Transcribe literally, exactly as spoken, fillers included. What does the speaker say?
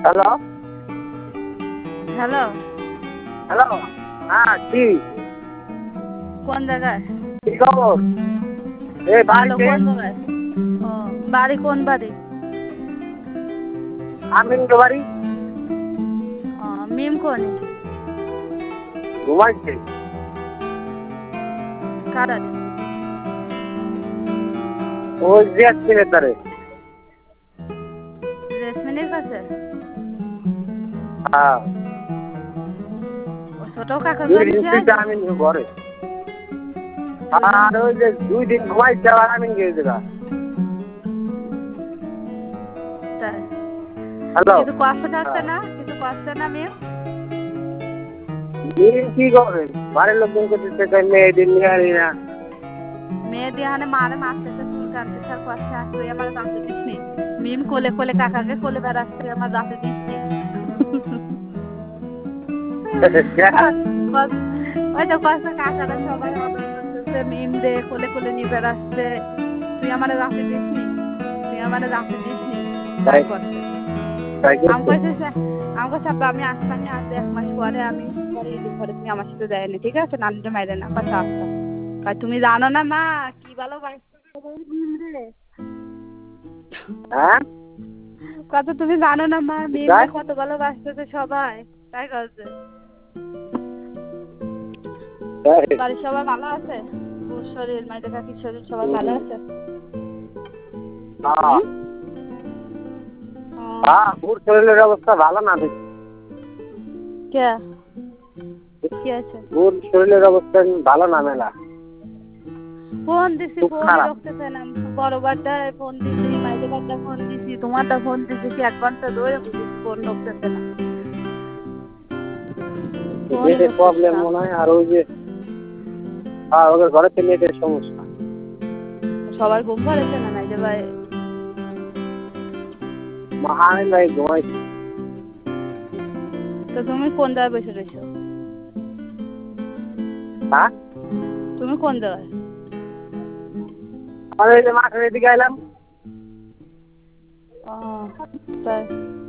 Hello hello hello হ্যাঁ কি কোন জায়গায়? কি খবর? এই ভালো। বাড়িতে। কোন জায়গায়? ও বাড়ি কোন বাড়ি? আমিন বাড়ি। ও মিম কোন? ঘুমাইছে। কার আছে? ওই জেসমিনে তারে। জেসমিনের কাছে? হ্যাঁ। ও ছোট কাকার দুই বাড়ি দিন যায়? থেকে আমিন ঘরে। আর ওই যে দুই দিন ঘুমাইছে আর আমিন গিয়েছে গা। তাই হ্যালো কিছু কষ্ট থাকছে হ্যাঁ। না? কিছু কষ্ট না মিম? মিম কি করবে? বাড়ির লোকজন করতেছে মেয়েদের নিয়ে আনি না। মেয়ে দিয়ে হানে মারে মারতেছে চুল কাটতেছে আর কষ্ট আর তুই আমার জানতে দিস নি? মিম কোলে কোলে কাকাকে কোলে বেড়াচ্ছে আমার জানতে দিস নি? ওই তো কষ্ট কাকারা সবাই আদর করতেছে মিম রে কোলে কোলে নিয়ে বেড়াচ্ছে তুই আমার জানতে দিস নি? তুই আমার জানতে দিস নি? তাই করছে। আমি কইছি আমি কইছি আব্বা আমি আসলাম আজ এক মাস পরে আমি পরে ঈদের পরে তুমি আমার সাথে যায়নি ঠিক আছে নানিটা মাইরে না কথা আসতাম তুমি জানো না মা কি ভালোবাসতে মিম রে হ্যাঁ কত তুমি জানো না মা মিম রে কত ভালোবাসতেছে সবাই তাই করছে। বাড়ির সবাই ভালো আছে? তোর শরীর মাইদের কাকির শরীর সবাই ভালো আছে? হ্যাঁ হ্যাঁ ওর শরীরের অবস্থা ভালো না দেখি। কে কি আছে? ওর শরীরের অবস্থা ভালো না মেলা। ফোন দিছি ফোন রাখতেছে না বড় বারটায় ফোন দিছি মাইদের বারটা ফোন দিছি তোমারটা ফোন দিছি কি এক ঘন্টা ধরে বুঝেছি ফোন রাখতেছে না। নেটের প্রবলেম মনে হয় আর ওই যে হ্যাঁ ওদের ঘরে তো নেটের সমস্যা। সবার ঘুম পাড়েছে না মাইদের ভাই? আমিন ভাই ঘুমাইছে। তো তুমি কোন জায়গায় বসে রয়েছো? হ্যাঁ তুমি কোন জায়গায়? আমি এই যে মাঠের এদিকে এলাম। ও তাই